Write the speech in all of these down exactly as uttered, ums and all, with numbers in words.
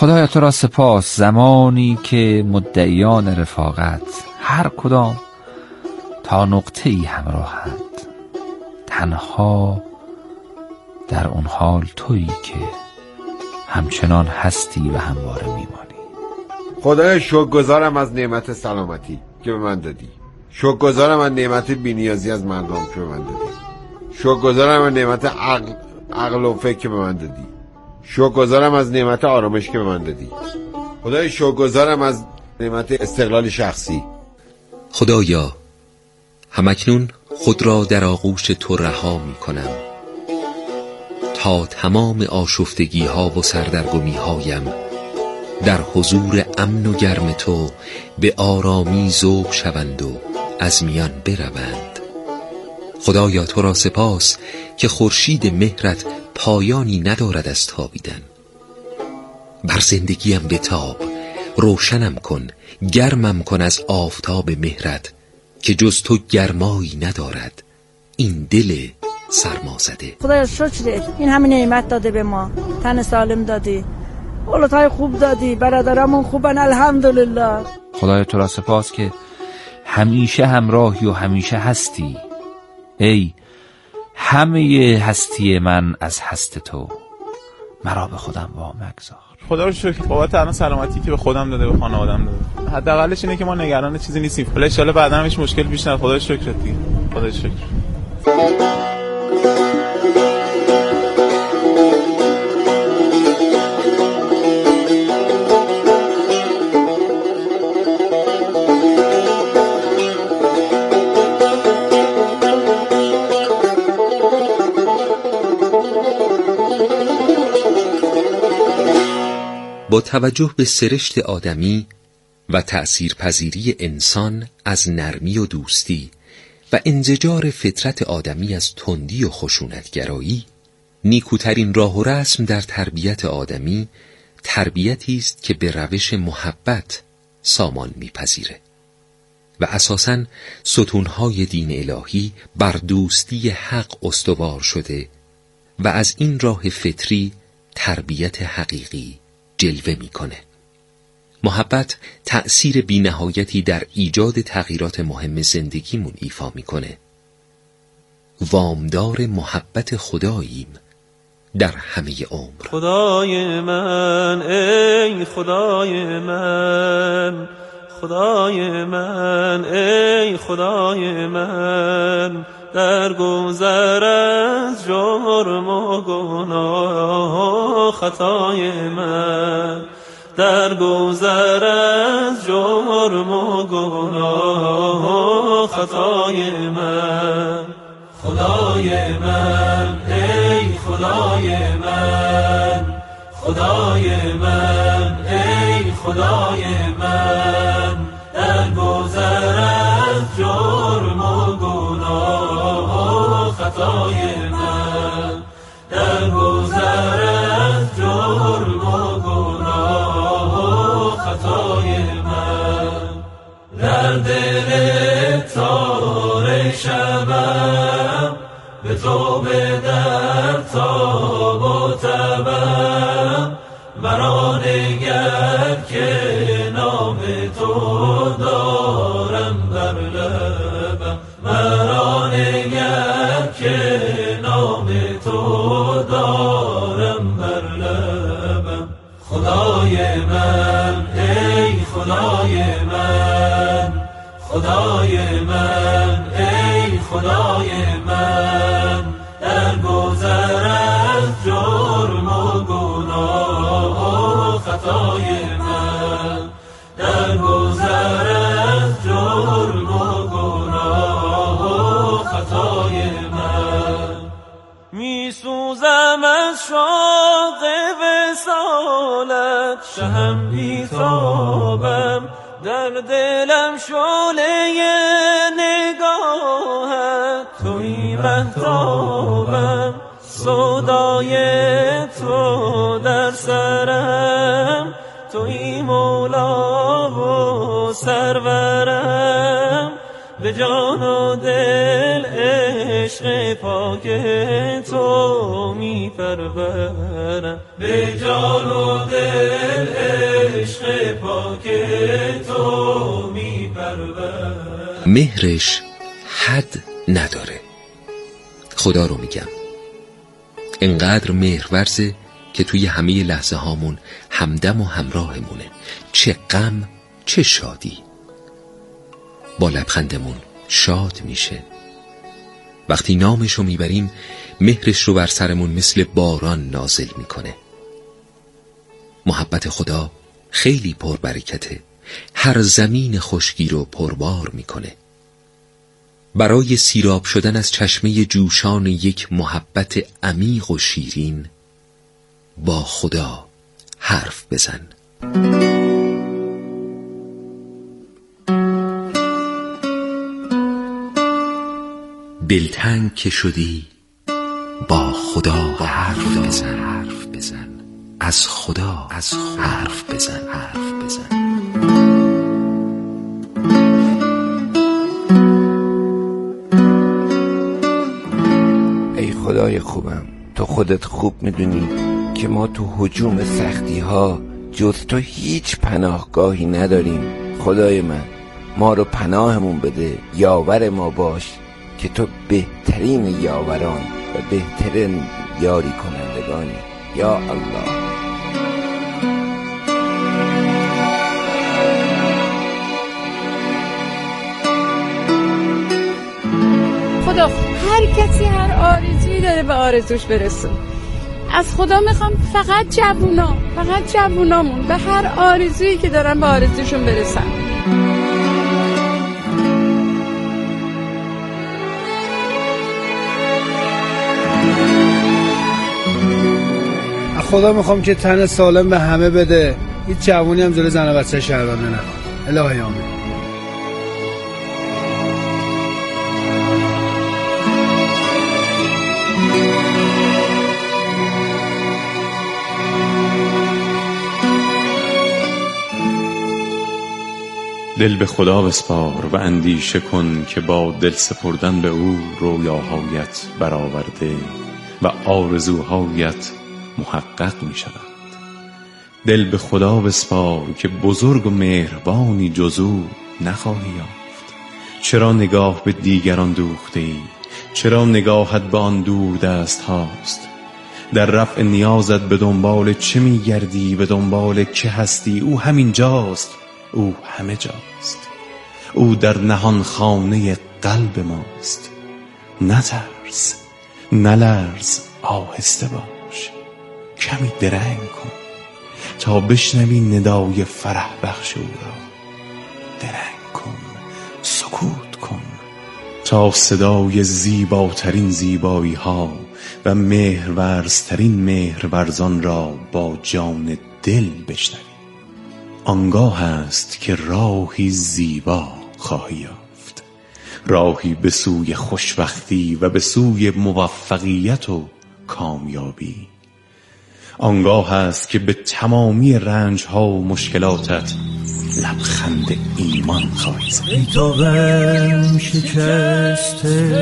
خدایا تو را سپاس زمانی که مدعیان رفاقت هر کدام تا نقطه ای همراهند، تنها در اون حال تویی که همچنان هستی و همواره میمانی. خدایا شکرگزارم از نعمت سلامتی که به من دادی، شکرگزارم از نعمت بی‌نیازی از مردم که به من دادی، شکرگزارم از نعمت عقل عقل و فکر که به من دادی، شکرگزارم از نعمت آرامش که به من دادی. خدایا شکرگزارم از نعمت استقلال شخصی. خدایا همکنون خود را در آغوش تو رها می کنم تا تمام آشفتگی ها و سردرگمی هایم در حضور امن و گرم تو به آرامی ذوب شوند و از میان بروند. خدایا تو را سپاس که خورشید مهرت پایانی ندارد از تابیدن. بر زندگیم بتاب، روشنم کن، گرمم کن از آفتاب مهرت که جز تو گرمایی ندارد این دل سرما زده. خدایا شکرت، این همه نعمت داده به ما، تن سالم دادی، اولادهای خوب دادی، برادرامون خوبن الحمدلله. خدایا تو را سپاس که همیشه همراهی و همیشه هستی. ای همه هستی من از هست تو، مرا به خودم وامگذار. خدا رو شکر بابت الان سلامتی که به خودم داده، به خانواده‌ام داده. حداقلش اینه که ما نگران چیزی نیستیم. ولی ان شاءالله بعدا هم هیچ مشکل پیش نیاد. خدا رو شکر دیگه. خدا رو شکر. با توجه به سرشت آدمی و تأثیرپذیری انسان از نرمی و دوستی و انزجار فطرت آدمی از تندی و خشونتگرایی، نیکوترین راه و رسم در تربیت آدمی تربیتی است که به روش محبت سامان میپذیره و اساساً ستونهای دین الهی بر دوستی حق استوار شده و از این راه فطری تربیت حقیقی جلوه میکنه. محبت تأثیر بی‌نهایتی در ایجاد تغییرات مهم زندگیمون ایفا میکنه. وامدار محبت خداییم در همه عمر. خدای من، ای خدای من، خدای من، ای خدای من، در گذر از جرم و گناه خطای من، در گذر از جرم و گناه خطای من. خدای من، ای خدای من، خدای من، ای خدای من، در گذر از جرم و گناه خطای من، در گذر از جرم و گناه خطای من. در دل تار شبم به تو به در تاب و تبم، مرا نگر که نام تو دارم بر لبم، مرا نگر که نام تو دارم بر لبم. خدای من، ای خدای من، خدای من، ای خدای من، در گذر از جرم و گناه خطای من، در گذر از جرم و گناه خطای من. می سوزم از شوق وصالت، شهم بیتابم، در دلم شعله نگاهت، تویی مهتابم، سودای تو در سرم، تویی مولا و سرورم، به جان و دل ای عشق پاک تو می پرورم، به جان و دل عشق پاک تو می پرورم. مهرش حد نداره. خدا رو میگم، انقدر مهرورزه که توی همه لحظه هامون همدم و همراهمونه، چه غم چه شادی. با لبخندمون شاد میشه. وقتی نامشو میبریم مهرش رو بر سرمون مثل باران نازل میکنه. محبت خدا خیلی پربرکته، هر زمین خشکی رو پربار میکنه. برای سیراب شدن از چشمه جوشان یک محبت عمیق و شیرین با خدا حرف بزن. دلتنگ که شدی با خدا حرف بزن، حرف بزن از خدا از حرف بزن، حرف بزن. ای خدای خوبم، تو خودت خوب میدونی که ما تو هجوم سختی ها جز تو هیچ پناهگاهی نداریم. خدای من، ما رو پناهمون بده، یاور ما باش که تو بهترین یاوران و بهترین یاری کنندگانی. یا الله. خدا هر کسی هر آرزویی داره به آرزوش برسون. از خدا میخوام فقط جوونا، فقط جوونامون به هر آرزویی که دارن به آرزوشون برسن. خدا میخوام که تن سالم به همه بده، هیچ جوونی هم جلوی زن و بچه شهرانه نکنه. الهی آمین. دل به خدا بسپار و اندیشه کن که با دل سپردن به او رویاهایت برآورده و آرزوهایت محقق می شود. دل به خدا بسپار که بزرگ و مهربانی جز او نخواهی یافت. چرا نگاه به دیگران دوخته ای؟ چرا نگاهت به آن دور دست هاست؟ در رفع نیازت به دنبال چه می گردی؟ به دنبال که هستی؟ او همین جاست، او همه جاست، او در نهان خانه قلب ماست. نترس، نلرز، آهسته باش، کمی درنگ کن تا بشنوی ندای فرح بخش او را. درنگ کن، سکوت کن تا صدای زیباترین زیبایی ها و مهرورزترین مهرورزان را با جان دل بشنوی. آنگاه است که راهی زیبا خواهی یافت، راهی به سوی خوشبختی و به سوی موفقیت و کامیابی. آنگاه است که به تمامی رنج‌ها و مشکلاتت لبخند ایمان خواهی زد. ای تو غم شکسته،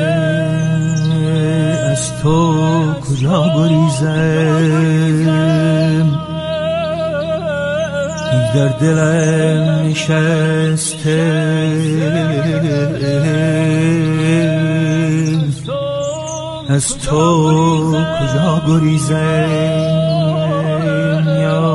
از تو کجا گریزم؟ در دلم نشسته، از تو کجا گریزم؟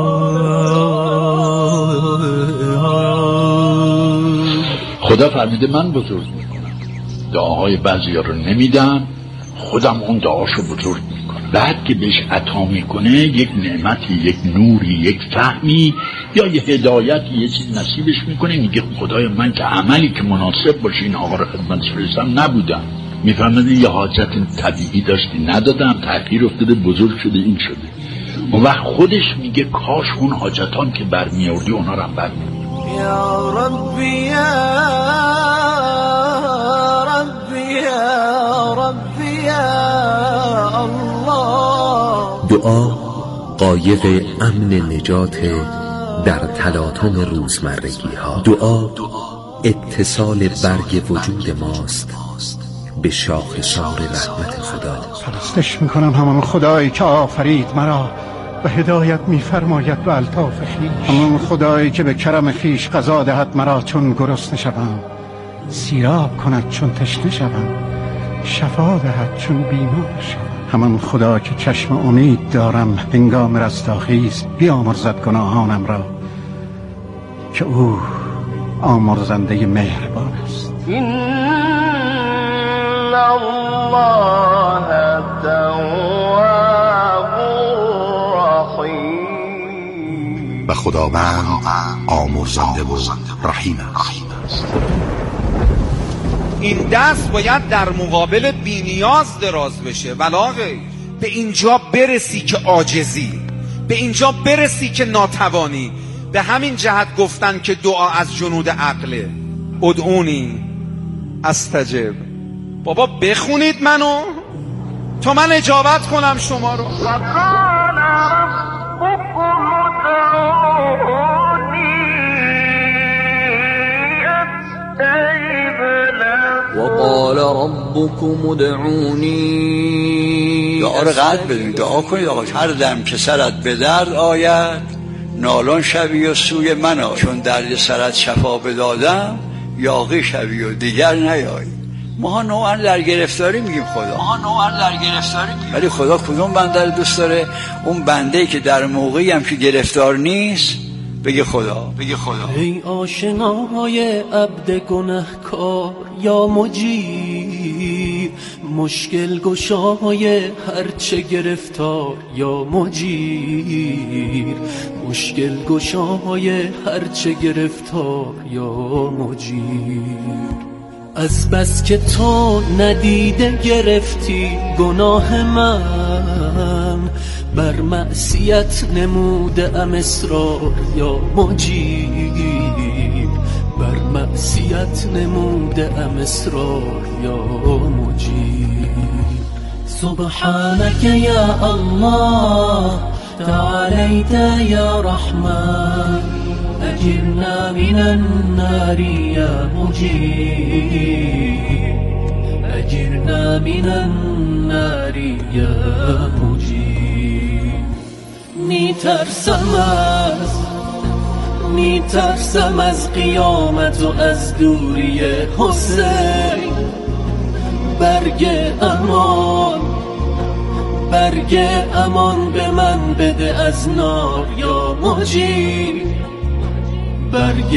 خدا فرمیده من بزرگ میکنم، دعاهای بعضیا رو نمیدم، خودم اون دعاشو بزرگ میکنم. بعد که بهش عطا میکنه یک نعمتی، یک نوری، یک فهمی یا یه هدایتی، یه چیز نصیبش میکنه، میگه خدای من که عملی که مناسب باشه این آقا رو خدمتش برسم نبودم. میفهمدی یه حاجت طبیعی داشتی ندادم، تغییر افتاده، بزرگ شده، این شده. اون وقت خودش میگه کاش اون حاجتان که برمیاردی اونا رو هم برمیاردی. یا ربی یا ربی یا ربی یا الله. دعا قایق امن نجات در تلاطم روزمرگی ها. دعا اتصال برگ وجود ماست به شاخسار رحمت خدا. پرستش میکنم همان خدایی که آفرید مرا و هدایت میفرماید به الطاف خویش، همان خدایی که به کرم خویش غذا دهد مرا چون گرسنه شوم، سیراب کند چون تشنه شوم، شفا دهد چون بیمار شوم. همان خدا که چشم امید دارم هنگام رستاخیز بیامرزد گناهانم را، که او آمرزنده مهربان است. این الله تواب رحیم، و خداوند آمرزنده و رحیم است. این دست باید در مقابل بینیاز دراز بشه، ولا غیر. به اینجا برسی که عاجزی، به اینجا برسی که ناتوانی. به همین جهت گفتن که دعا از جنود عقله. ادعونی استجب. بابا بخونید منو تا من اجابت کنم شما رو. وقال ربكم ادعوني. دعا رو قلب بدونید، دعا کنید آقا هر دم که سرت به درد آید نالان شوی و سوی من آی، چون درد سرت شفا بدادم یاغی شوی و دیگر نیای. ما نوعا در گرفتاری میگیم خدا، ما نوعا در گرفتاری میگیم، ولی خدا کدوم بنده رو دوست داره؟ اون بنده‌ای که در موقعی هم که گرفتار نیست بگه خدا، بگه خدا. ای آشنای عبد گنهکار یا مجیر، مشکل گشای هرچه گرفتار یا مجیر، مشکل گشای هرچه گرفتار یا مجیر. از بس که تو ندیده گرفتی گناه من، بر معصیت نموده ام اصرار یا مجیر، بر معصیت نموده ام اصرار یا مجیر. سبحانك یا الله تعالیت یا رحمن، اجرنا من النار یا مجیر، اجرنا من النار یا مجیر. می ترسم از می ترسم از قیامت و از دوری حسین، برگ امان برگ امان به من بده از نار یا مجیر، برگ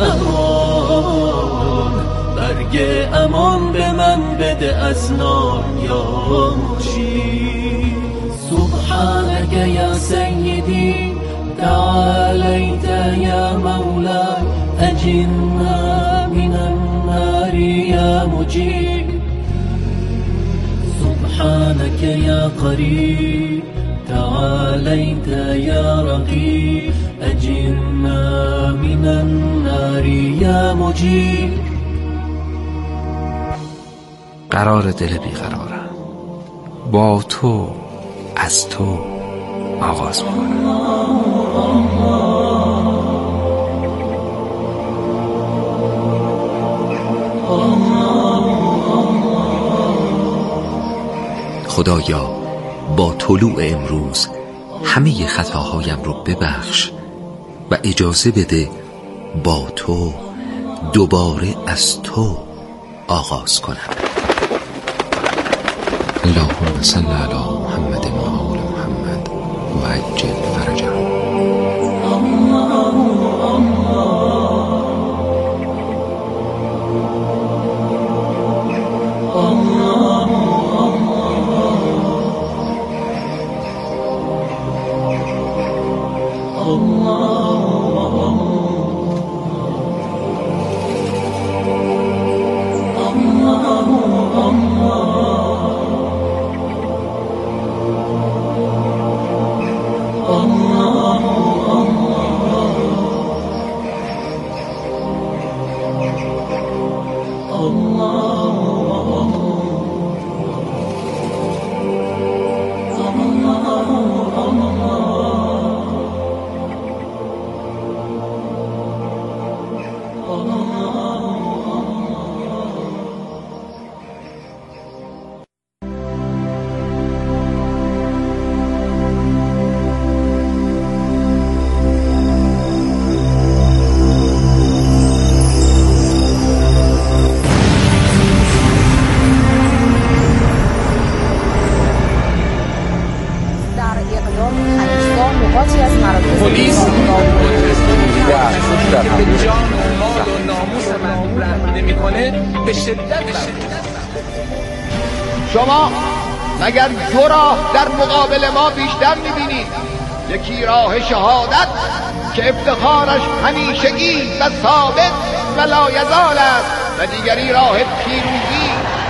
امان برگ امان به من بده از نار یا مجیر. سبحانك یا سیدی تعالیت یا مولا، اجرنا من النار یا مجیر. سبحانك یا قریب تعالیت یا رقیب، اجرنا من النار یا مجیر. قرار دل بیقرارم با تو، از تو آغاز میکنم. خدایا با طلوع امروز همه خطاهایم رو ببخش و اجازه بده با تو دوباره از تو آغاز کنم. اللهم صل علی محمد و آل محمد و عجل فرجهم. پلیس که به جان و مال و ناموس مردم رحم نمی‌کنه به شدت شما مگر دو راه در مقابل ما بیشتر می‌بینید؟ یکی راه شهادت که افتخارش همیشگی و ثابت و لایزال است و دیگری راه پیروزی.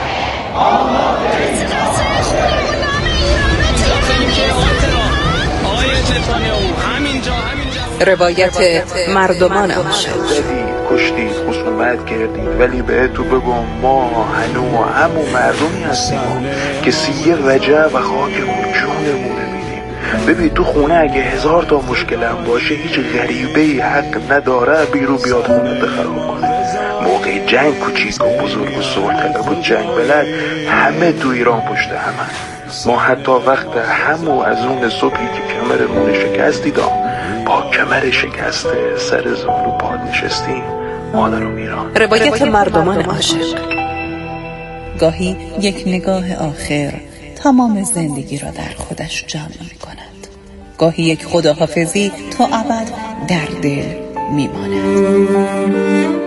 روایت مردمان عاشق. کشتید، خصومت کردید، ولی به تو بگم ما هنو همون مردمی هستیم که سیه وجه و خاکمون جونمونه میدیم. ببین تو خونه اگه هزار تا مشکلم باشه هیچ غریبه‌ای حق نداره بیرو بیاد خونه بخراب کنه. موقع جنگ کوچیک و بزرگ و صلح طلب و جنگ بلد همه تو ایران پشت همه. ما حتی وقت همو از اون صبحی که کمرمون شکستی دا با کمر شکسته سر زانو پاد نشستیم مادر و میران. روایت مردمان عاشق. گاهی یک نگاه آخر تمام زندگی را در خودش جمع می کند. گاهی یک خداحافظی تا ابد در دل می ماند.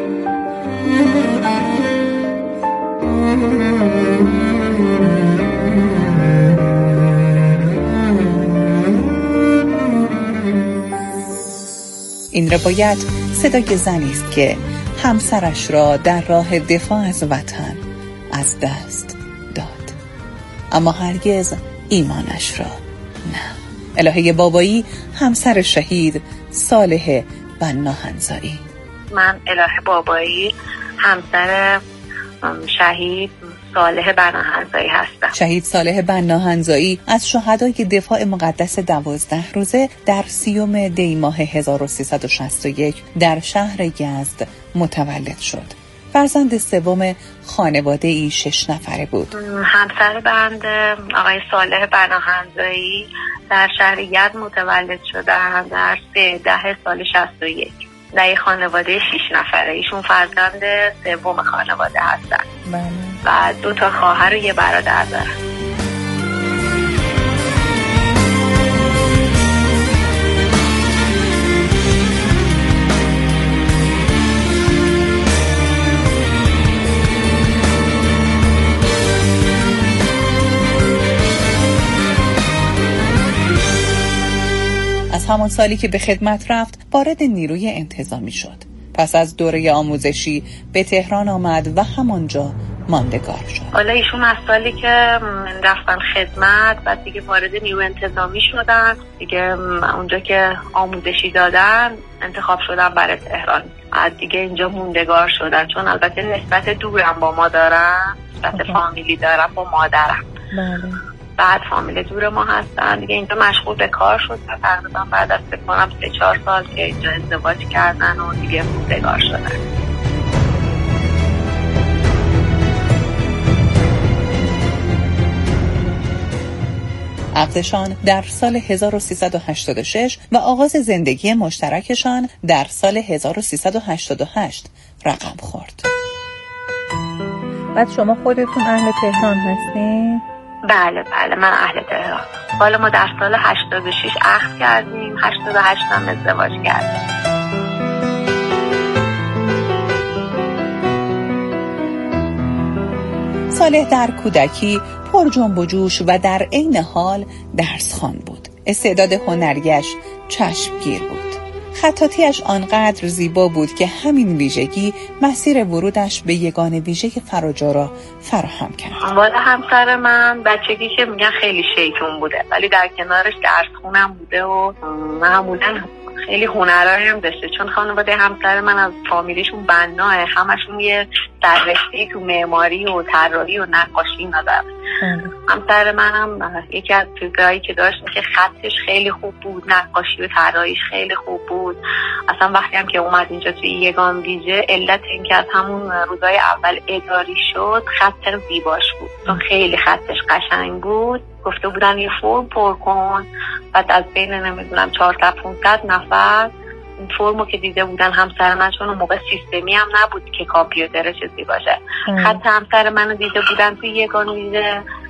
این روایت صدای زنی است که همسرش را در راه دفاع از وطن از دست داد، اما هرگز ایمانش را نه. الهه بابایی، همسر شهید صالح بناهنزایی. من الهه بابایی، همسر شهید صالح بناهنزایی هستم. شهید صالح بناهنزایی از شهدای دفاع مقدس دوازده روزه در سیوم دی ماه هزار و سیصد و شصت و یک در شهر یزد متولد شد. فرزند سوم خانواده ای شش نفره بود. همسر بنده آقای صالح بناهنزایی در شهر یزد متولد شدند در سه ده سال شصت و یک. در خانواده شش نفره. ایشون فرزند سوم خانواده هستن. بله. و دو تا خواهر و یه برادر دارن. از همان سالی که به خدمت رفت وارد نیروی انتظامی شد. پس از دوره آموزشی به تهران آمد و همانجا ماندگار شد. حالا ایشون از سالی که رفتن خدمت و دیگه وارد نیروی انتظامی شدن، دیگه اونجا که آموزشی دادن انتخاب شدن برای تهران. بعد دیگه اینجا موندگار شدن، چون البته نسبت دورم با ما دارن، نسبت فامیلی دارن با مادرم. بله. بعد فامیل دور ما هستن دیگه، اینجا مشغول به کار شدن. تقریبا بعد از فکر کنم سه چهار سال که اینجا ازدواج کردن و دیگه موندگار شدن. عقدشان در سال هزار و سیصد و هشتاد و شش و آغاز زندگی مشترکشان در سال هزار و سیصد و هشتاد و هشت رقم خورد. بعد شما خودتون اهل تهران هستین؟ بله بله من اهل تهران. حالا ما در سال هشتاد و شش عقد کردیم، هشتاد و هشت هم ازدواج کردیم. صالح در کودکی پر جنب و جوش و در عین حال درس خوان بود. استعداد هنریش چشمگیر بود. خطاطیش آنقدر زیبا بود که همین ویژگی مسیر ورودش به یگان ویژه فراجا را فراهم کرد. والا همسر من بچگی که میگن خیلی شیطون بوده، ولی در کنارش درس خونم بوده و معمولا خیلی هنرایی هم داشته، چون خانواده همسر من از فامیلیشون بناه، همشون یه سررشته‌ای تو معماری و طراحی و نقاشی ندارن. همسر منم یکی از چیزایی که داشت که خطش خیلی خوب بود، نقاشی و طراحیش خیلی خوب بود. اصلا وقتی هم که اومد اینجا توی یگان ویژه، علت این که از همون روزای اول اداری شد خط زیباش بود، چون خیلی خطش قشنگ بود. گفته بودن یه فرم پر کن، بعد از بین نمیدونم چهار تا پونصد نفر این فرمو که دیده بودن همسر من، چون اون موقع سیستمی هم نبود که کامپیوتر چیزی باشه، خط همسر منو دیده بودن توی یگان ویژه،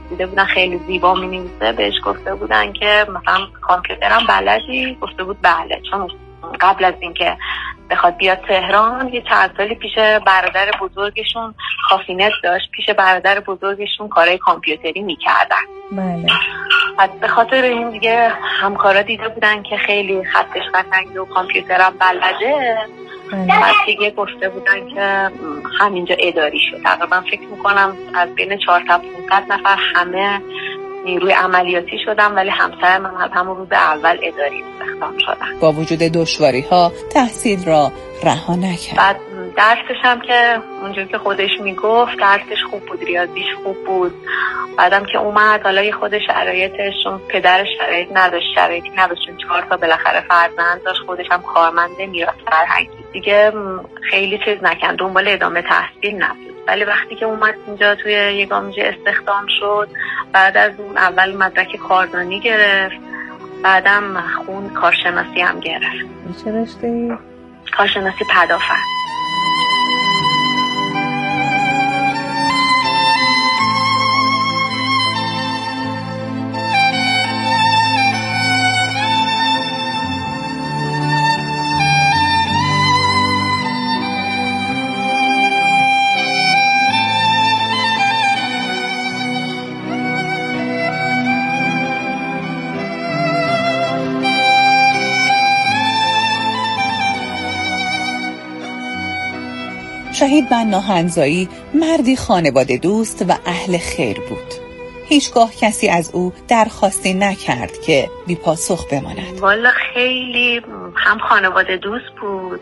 دیده بودن خیلی زیبا می‌نویسه، بهش گفته بودن که مثلا کامپیوترم بلدی؟ گفته بود بله، چون قبل از اینکه بخواد بیاد تهران یه چند سالی پیش برادر بزرگشون کافینت داشت، پیش برادر بزرگشون کارهای کامپیوتری میکردن. بله. بعد به خاطر این دیگه همکارا دیده بودن که خیلی خطش قشنگه و کامپیوترم بلده. بعد دیگه گفته بودن که همینجا اداری شد. تقریبا فکر میکنم از بین چهار تا پانصد نفر همه نیروی عملیاتی شدم، ولی همسر من از همون روز اول اداری استخدام شدن. با وجود دشواری ها تحصیل را رها نکرد. بعد درسش هم که اونجوری که خودش میگفت درسش خوب بود، ریاضیش خوب بود. بعدم که اومد حالا خود شرایطش، چون پدرش شرایط نداشت، شرایطی نداشت، چون چهار تا بالاخره فرزند داشت، خودش هم کارمنده، میراث فرهنگی دیگه خیلی چیز نکرد، دنبال ادامه تحصیل نبود. ولی وقتی که اومد اینجا توی یگانجی استخدام شد، بعد از اون اول مدرک کاردانی گرفت، بعدم خون کارشناسی هم گرفت. چه رشته‌ای؟ کارشناسی پدافند. شهید بنا حنظایی مردی خانواده دوست و اهل خیر بود. هیچگاه کسی از او درخواستی نکرد که بی پاسخ بماند. والا خیلی هم خانواده دوست بود،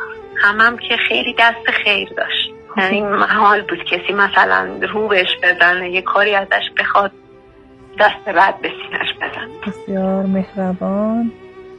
هم هم که خیلی دست خیر داشت. یعنی محال بود کسی مثلا رو بهش بزنه، یه کاری ازش بخواد دست رد به سینش بزن. بسیار مهربان،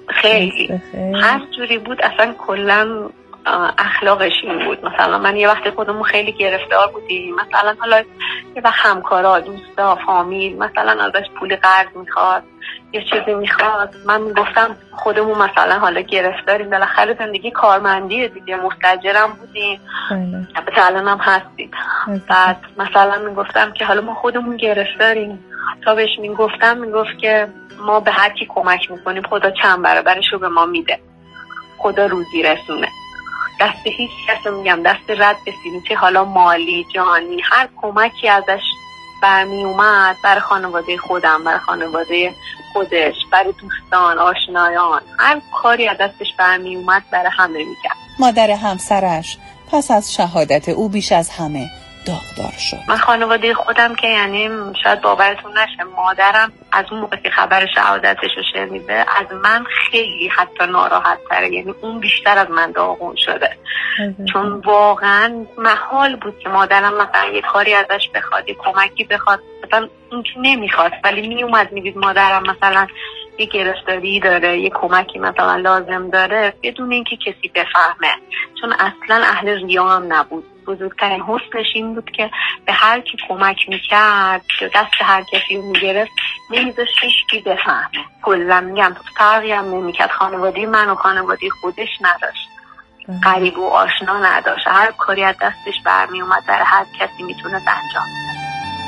خیلی هر جوری بود، اصلا کلا اخلاقش این بود. مثلا من یه وقت خودمون خیلی گرفتار بودیم، مثلا حالا یه وقت همکارا، دوستا، فامیل مثلا ازش پول قرض میخواد، یه چیزی میخواد، من میگفتم خودمون مثلا حالا گرفتاریم، بالاخره زندگی کارمندیه دیگه، مستاجرم بودیم، البته الان هم هستیم. بعد مثلا میگفتم که حالا ما خودمون گرفتاریم، تا بهش میگفتم میگفت که ما به هر کی کمک میکنیم خدا چند برابرشو به ما میده، خدا روزی رسونه. دست هیچ کس میگم دست رد به سینه، چه حالا مالی، جانی، هر کمکی ازش برمی اومد برای خانواده خودم، برای خانواده خودش، برای دوستان، آشنایان، هر کاری از دستش برمی اومد برای همه میکرد. مادر همسرش پس از شهادت او بیش از همه داغدار شد. من خانواده خودم که یعنی شاید باورتون نشه، مادرم از اون موقع که خبر شهادتش رو شنیده از من خیلی حتی ناراحت تره، یعنی اون بیشتر از من داغون شده. چون واقعا محال بود که مادرم مثلا یه کاری ازش بخواد، یه کمکی بخواد، مثلا اون که نمیخواد ولی می اومد میدید مادرم مثلا یه گرفتاری داره، یه کمکی مثلا لازم داره، بدون اینکه کسی بفهمه، چون اصلا اهل ریا هم نبود. بزرگترین حسنش این بود که به هر کی کمک میکرد، دست هر کسی رو میگرفت، نمیذاشت هیچکی بفهمه. کلا میگم فرقی هم نمیکرد، خانواده من و خانواده خودش نداشت، قریب و آشنا نداشت، هر کاری از دستش برمی اومد در هر کسی میتونه انجام بده.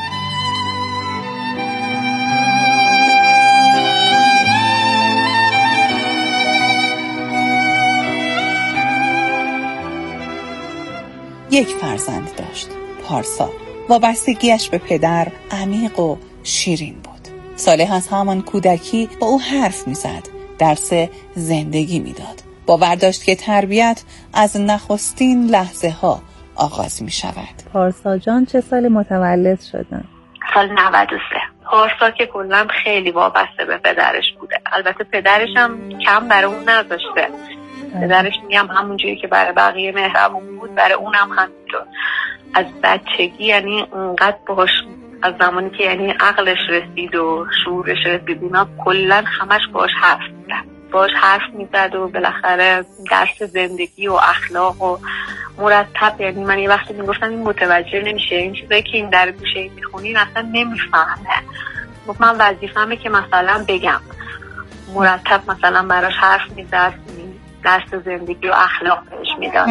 یک فرزند داشت، پارسا. وابستگیش به پدر عمیق و شیرین بود. صالح از همان کودکی با او حرف می‌زد، درس زندگی می‌داد. باور داشت که تربیت از نخستین لحظه ها آغاز می‌شود. پارسا جان چه سال متولد شدن؟ سال نود و سه. پارسا که کلاً خیلی وابسته به پدرش بوده. البته پدرش هم کم برای اون نذاشته. پدرش میگم همونجوری که برای بقیه مهربون بود برای اونم همینطور. از بچگی یعنی اونقدر باش، از زمانی که یعنی عقلش رسید و شعورش رسید، اینا کلا همش باش حرف میزد باش حرف میزد و بالاخره درس زندگی و اخلاق و مرتب، یعنی من یه وقتی میگفتم این متوجه نمیشه، این چیزایی که این در گوشه میخونین اصلا نمیفهمه. گفت من وظیفه‌مه که مثلا بگم. مرتب مثلا براش حرف میزد، درس زندگی و اخلاق بهش میداد.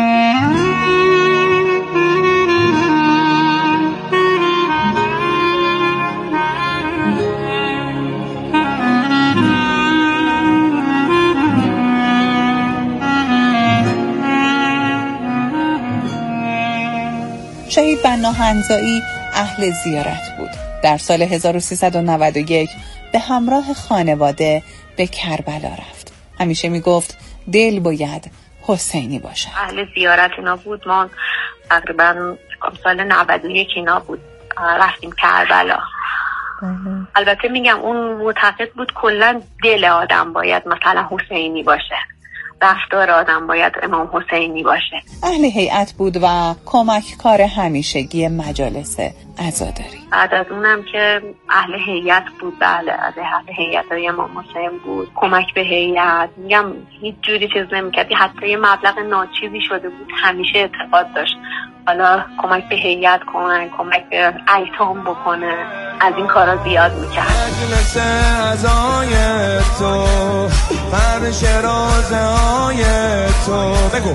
پناهندزایی اهل زیارت بود. در سال هزار و سیصد و نود و یک به همراه خانواده به کربلا رفت. همیشه میگفت دل باید حسینی باشه. اهل زیارت اینا بود. ما تقریبا سال نود و یک اینا بود رفتیم کربلا. البته میگم اون معتقد بود کلا دل آدم باید مثلا حسینی باشه، رفتار آدم باید امام حسینی باشه. اهل هیئت بود و کمککار همیشگی مجالس عزاداری. بعد از اونم که اهل هیئت بود، بله از اهل هیئت‌های امام حسین بود. کمک به هیئت، میگم هیچ جوری چیز نمی‌کرد، حتی یه مبلغ ناچیزی شده بود همیشه اعتقاد داشت حالا کمک به هیئت کنه، کمک به ایتام بکنه، از این کارا زیاد میکرد. مجلس عزای تو، فرش رازهای تو، بگو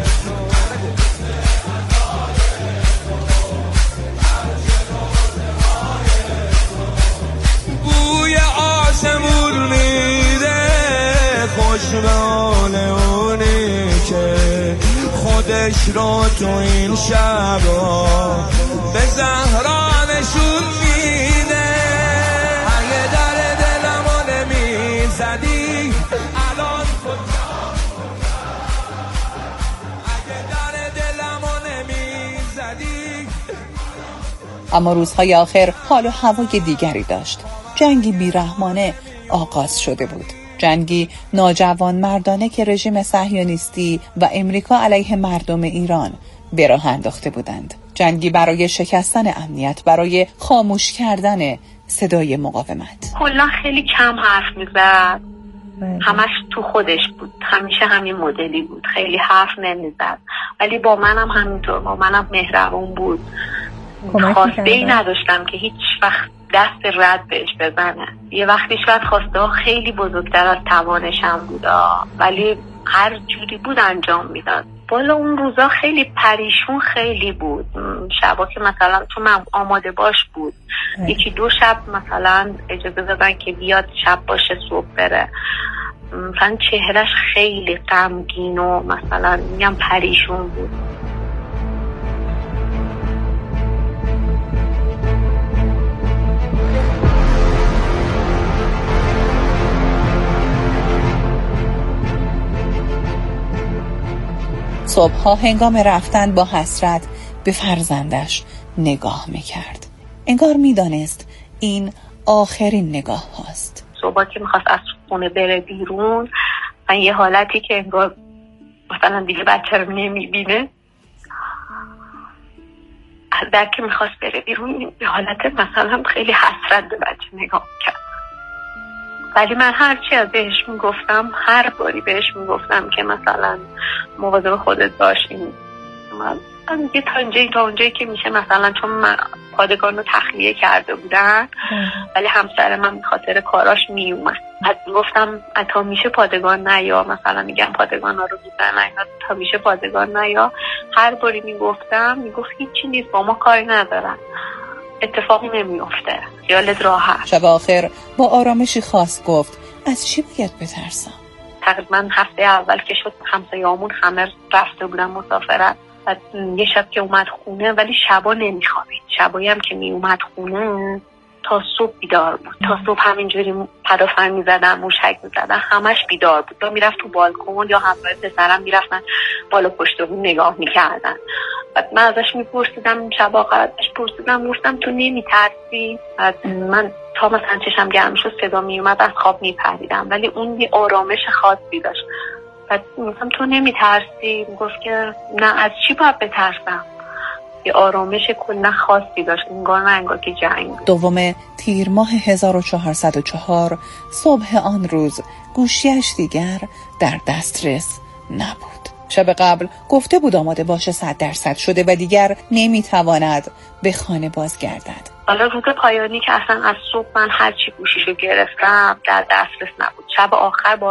بوی آسمون میده خوش به حال اونی که خودش رو تو این شبا به زهرا نشون میده. اگه در دلمو نمیزدی الان اگه در دلمو نمیزدی. اما روزهای آخر حال و هوای دیگری داشت. جنگی بیرحمانه آغاز شده بود. جنگی ناجوان مردانه که رژیم صهیونیستی و امریکا علیه مردم ایران به راه انداخته بودند. جنگی برای شکستن امنیت، برای خاموش کردن صدای مقاومت. کلا خیلی کم حرف میزد، همش تو خودش بود، همیشه همین مدلی بود، خیلی حرف نمیزد، ولی با منم همینطور، با منم مهربون بود. خواسته ای نداشتم که هیچ وقت دست رد بهش بزنه. یه وقتی شاید خواسته ها خیلی بزرگتر از توانشم بود، ولی هر جوری بود انجام میداد. بالا اون روزا خیلی پریشون خیلی بود. شبا که مثلا تو من آماده باش بود، یکی دو شب مثلا اجازه دادن که بیاد شب باشه صبح بره. مثلا چهرش خیلی غمگین و مثلا میگم پریشون بود. صبحها هنگام رفتن با حسرت به فرزندش نگاه میکرد. انگار میدانست این آخرین نگاه هاست. صبحا که میخواست از خونه بره بیرون، من یه حالتی که انگار مثلا دیگه بچه رو نمیبینه، از در که میخواست بره بیرون یه حالت مثلا خیلی حسرت به بچه نگاه کرد. ولی من هرچی از بهش میگفتم، هر باری بهش میگفتم که مثلا مواظب خودت باشین، من یه تا اونجایی تا اونجایی که میشه، مثلا چون من پادگان رو تخلیه کرده بودن ولی همسر من به خاطر کاراش میومد، بعد میگفتم تا میشه پادگان نیا، مثلا میگم پادگان ها رو میزنن تا میشه پادگان نیا. هر باری میگفتم میگفت هیچی نیست، با ما کاری ندارن، اتفاقی نمیفته، خیالت راحت. شب آخر با آرامشی خاص گفت از چی باید بترسم؟ تقریبا هفته اول که شد همسایه‌هامون همه رفته بودن مسافرت، بعد یه شب که اومد خونه ولی شبا نمیخوابید، شبایی هم که می اومد خونه تا صبح بیدار بود، تا صبح همینجوری پدافن میزدن، موشک میزدن، همش بیدار بود. یا میرفت تو بالکن یا همراه پسرم میرفتن بالا پشت بون نگاه میکردن. بعد من ازش میپرسیدم، شب آخر ازش پرسیدم، گفتم تو نمیترسی؟ بعد من تا مثلا چشم گرم شد صدا میومد از خواب میپریدم، ولی اون یه آرامش خاصی داشت. بعد گفتم تو نمیترسی؟ گفت که نه، از چی باید بترسم؟ یه آرامش کلا خاصی داشت، انگار نه انگار که جنگ بود. دوم تیر ماه هزار و چهارصد و چهار صبح آن روز گوشیش دیگر در دسترس نبود. شب قبل گفته بود آماده باشه، صد درصد شده و دیگر نمیتواند به خانه بازگردد. حالا روز پایانی که اصلا از صبح من هرچی گوشیشو گرفتم در دسترس نبود. شب آخر با